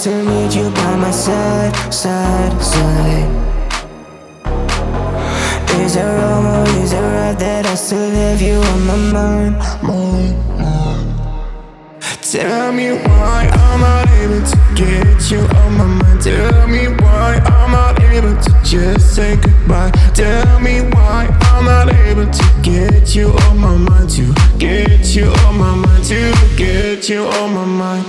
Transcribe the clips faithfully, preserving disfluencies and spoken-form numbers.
still need you by my side, side, side. Is it wrong or is it right that I still have you on my mind, mind, mind? Tell me why I'm not able to get you on my mind. Tell me why I'm not able to just say goodbye. Tell me why I'm not able to get you on my mind. To get you on my mind. To get you on my mind.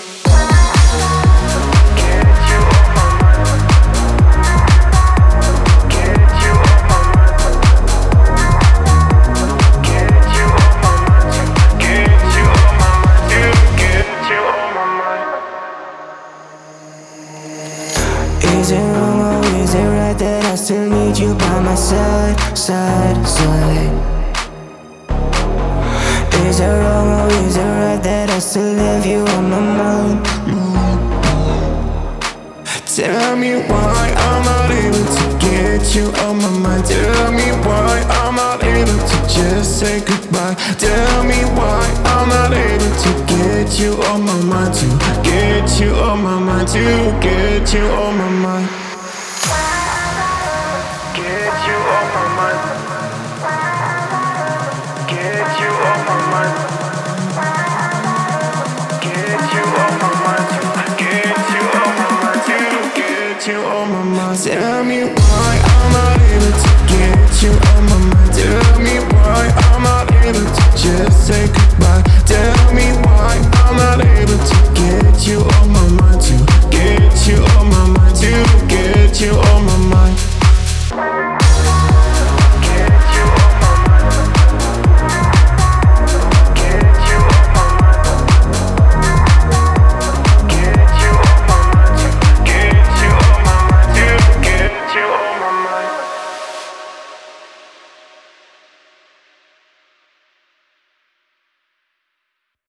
Is it wrong or is it right that I still need you by my side, side, side? Is it wrong or is it right that I still have you on my mind? Tell me why I'm not able to get you on my mind. Tell me why I'm not able to just say goodbye. Tell me why I'm not able to get you on my mind. To get you on my mind. To get you on my mind. Get you on my mind. Get you on my mind. Get you on my mind. Get you on my mind. Get you on my mind. Tell me why I'm not able to get you on my mind. Tell me why I'm not able to just say goodbye. Tell me why I'm not able to get you on my mind. To get you on my mind. To get you on my mind.